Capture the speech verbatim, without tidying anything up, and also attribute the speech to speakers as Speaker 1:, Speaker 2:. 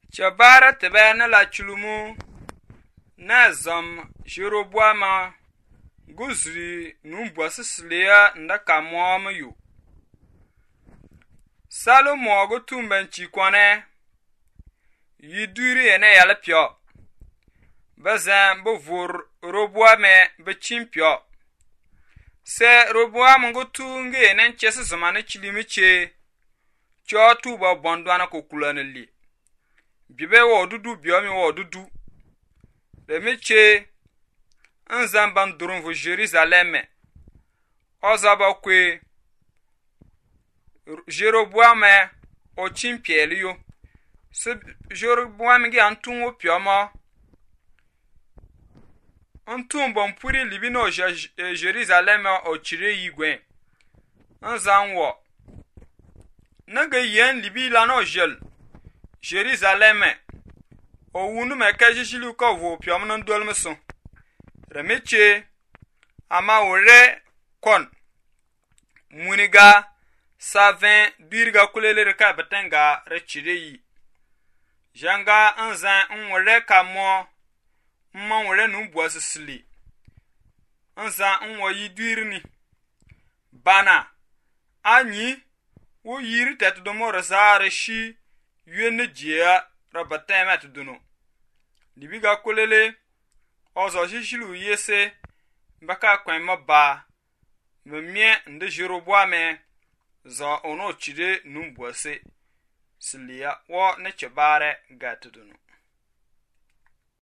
Speaker 1: Chabara tebe na la chulumu na zom Jeroboama guzri numbwa sisliya ndaka mwama yu. Salo mwogo tumben chikwane yiduri ene yale pyo. Bazan bovur Roboame be chimpyo. Se Roboame go tunge ene nchese zamane chilimiche cho tuba bondwana kukulane li. Bibe wo dudu biomi wo dudu. Remiche nzan bandurun vo Jerusalem. Ozaba kwe Jeroboame o chimpieli yo. Se Jeroboame gi antun o pioma. Antun bon puri libino Jerusalem o chire yigwen. Nzan wo. Naga yen libi lano jel. Jerusalem o wunu me kajishilu ko vo piom non dolmeson. Remeche ama ore kon muniga savin dirga kulele ka betenga rechire yi. Janga anzan onwore kamo mma wore nu boasisli. Anzan onwo yi dirni bana anyi wo yiri tetudomo resare shi yene jia rabatema tuduno. Libiga kulele ozo shishilu yese mbaka kwenmo ba memie nde Jeroboame zo ono chide numbuase silia wo ne chebare gatuduno.